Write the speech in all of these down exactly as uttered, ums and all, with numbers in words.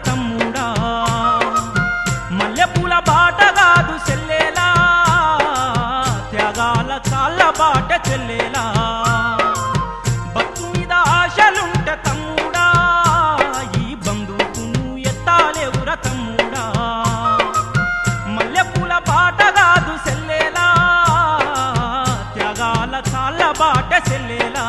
తమ్ముడా మల్లెపూల బాట కాదు చెల్లేలా త్యాగాల కాళ్ళ బాట చెల్లేలా భక్తు మీద ఆశలుంటే తమ్ముడా ఈ బంధువును ఎత్తాలేవుర తమ్ముడా మల్లెపూల బాట కాదు చెల్లేలా త్యాగాల కాళ్ళ బాట చెల్లేలా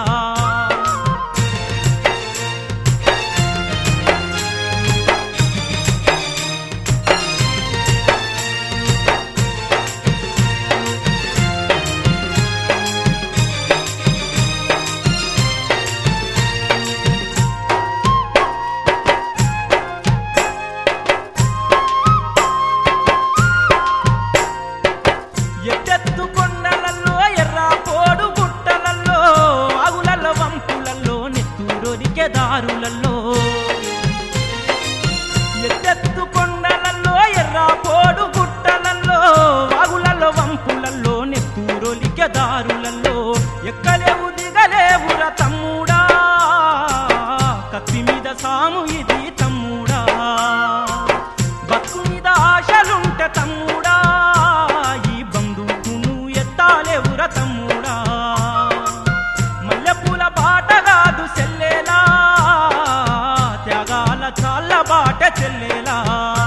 ఎత్తెత్తు కొండలల్లో ఎర్ర పోడు గుట్టలల్లో ఆగులల్ల వంపులల్లో నెత్తూరొరికే దారులల్లో ఎత్తెత్తు కొండలల్లో ఎర్ర పోడు గుట్టలల్లో ఆగులల్ల వంపులల్లో నెత్తూరొలికే దారులల్లో ఎక్కలేవు దిగలేవుర తమ్ముడా కత్తి మీద సాము ఇది తమ్ముడా భక్తు మీద ఆశలుంటే తమ్ముడా ఎత్తాలేవుర తమ్ముడా మల్లెపూల బాట కాదు చెల్లేలా త్యాగాల చాళ్ళ బాట చెల్లేలా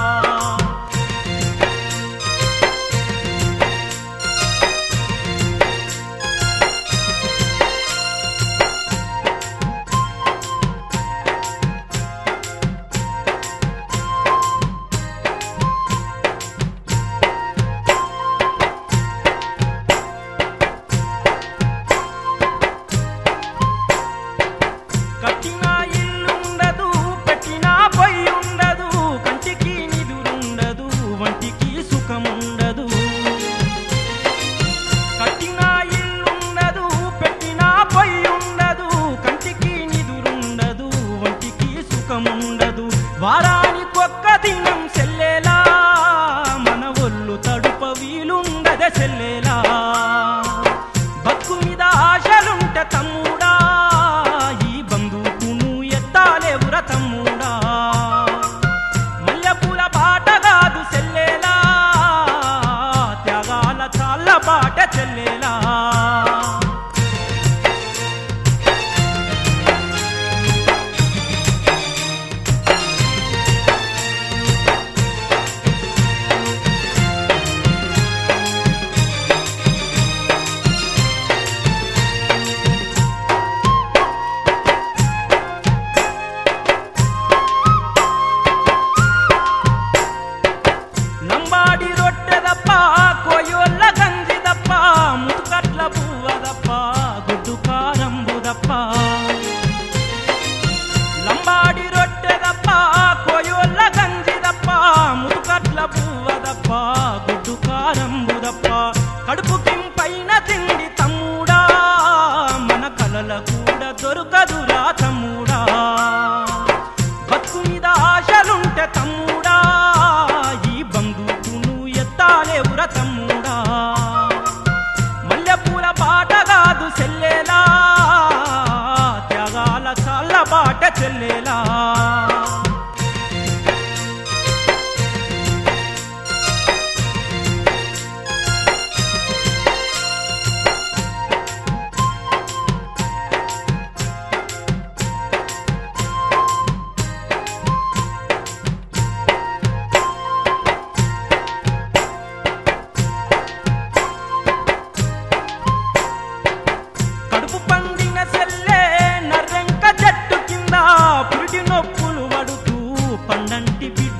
కట్టిన ఇల్లుండదు పెట్టిన పొయ్యి ఉండదు కంటికి నిదురుండదు వంటికి సుఖముండదు కట్టిన ఇల్లుండదు పెట్టిన పొయ్యి ఉండదు కంటికి నిదురుండదు వంటికి సుఖముండదు వారానికొక్క దినం చెల్లేలా మన ఒళ్ళు తడుప వీలుండదే చెల్లేలా భక్తు మీద ఆశలుంటే తమ్ముడా ఎత్తాలేవుర తమ్ముడా మల్లెపూల బాట కాదు చెల్లేలా త్యాగాల చాళ్ళ బాట చెల్లేలా లంబాడి రొట్టెదప్ప కోయోళ్ళ గంజిదప్ప ముతుకట్ల పువ్వదప్ప గుడ్డు కారంబుదప్ప లంబాడి రొట్టెదప్ప కోయోళ్ళ గంజిదప్ప ముతుకట్ల పువ్వదప్ప గుడ్డు కారంబుదప్ప కడుపు కింపైన తిండి తమ్ముడా మన కలల కూడా దొరకదురా తమ్ముడా భక్తు మీద ఆశలుంటే తమ్ముడా ఎత్తాలేవుర తమ్ముడా మల్లెపూల బాట కాదు చెల్లేలా త్యాగాల చాళ్ళ బాట చెల్లేలా కడుపు పండిన చెల్లే నర్రెంక చెట్టు కింద పురిటి నొప్పులు పడుతూ పండంటి